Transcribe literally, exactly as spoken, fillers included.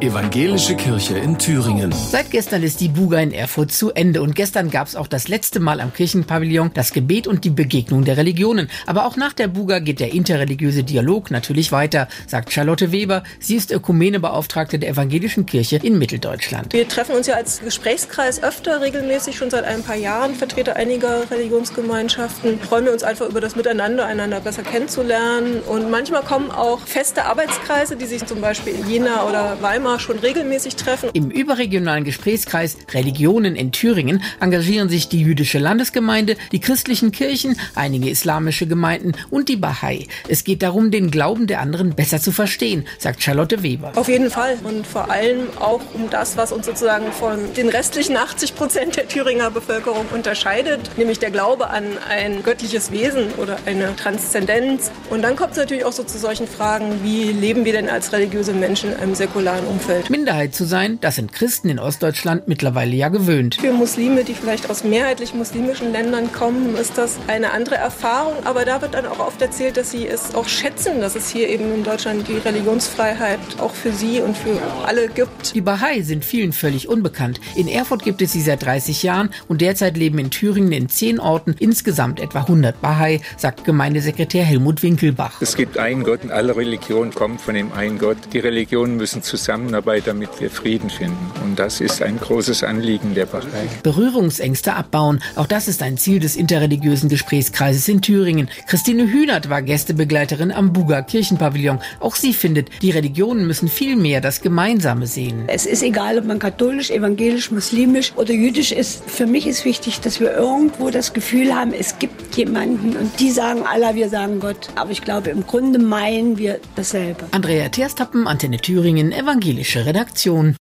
Evangelische Kirche in Thüringen. Seit gestern ist die Buga in Erfurt zu Ende und gestern gab es auch das letzte Mal am Kirchenpavillon das Gebet und die Begegnung der Religionen. Aber auch nach der Buga geht der interreligiöse Dialog natürlich weiter, sagt Charlotte Weber. Sie ist Ökumenebeauftragte der Evangelischen Kirche in Mitteldeutschland. Wir treffen uns ja als Gesprächskreis öfter regelmäßig, schon seit ein paar Jahren, Vertreter einiger Religionsgemeinschaften. Freuen wir uns einfach über das Miteinander, einander besser kennenzulernen. Und manchmal kommen auch feste Arbeitskreise, die sich zum Beispiel in Jena oder Weimar schon regelmäßig treffen. Im überregionalen Gesprächskreis Religionen in Thüringen engagieren sich die jüdische Landesgemeinde, die christlichen Kirchen, einige islamische Gemeinden und die Bahai. Es geht darum, den Glauben der anderen besser zu verstehen, sagt Charlotte Weber. Auf jeden Fall und vor allem auch um das, was uns sozusagen von den restlichen achtzig Prozent der Thüringer Bevölkerung unterscheidet, nämlich der Glaube an ein göttliches Wesen oder eine Transzendenz. Und dann kommt es natürlich auch so zu solchen Fragen, wie leben wir denn als religiöse Menschen in einem säkularen Umfeld? Minderheit zu sein, das sind Christen in Ostdeutschland mittlerweile ja gewöhnt. Für Muslime, die vielleicht aus mehrheitlich muslimischen Ländern kommen, ist das eine andere Erfahrung. Aber da wird dann auch oft erzählt, dass sie es auch schätzen, dass es hier eben in Deutschland die Religionsfreiheit auch für sie und für alle gibt. Die Bahai sind vielen völlig unbekannt. In Erfurt gibt es sie seit dreißig Jahren und derzeit leben in Thüringen in zehn Orten insgesamt etwa hundert Bahai, sagt Gemeindesekretär Helmut Winkelbach. Es gibt einen Gott und alle Religionen kommen von dem einen Gott. Die Religionen müssen zusammenarbeiten, damit wir Frieden finden. Und das ist ein großes Anliegen der Bahai. Berührungsängste abbauen, auch das ist ein Ziel des interreligiösen Gesprächskreises in Thüringen. Christine Hühnert war Gästebegleiterin am Buga Kirchenpavillon. Auch sie findet, die Religionen müssen viel mehr das Gemeinsame sehen. Es ist egal, ob man katholisch, evangelisch, muslimisch oder jüdisch ist. Für mich ist wichtig, dass wir irgendwo das Gefühl haben, es gibt jemanden und die sagen Allah, wir sagen Gott. Aber ich glaube, im Grunde meinen wir dasselbe. Andrea Terstappen, Antenne Thüringen, Evangelische Redaktion.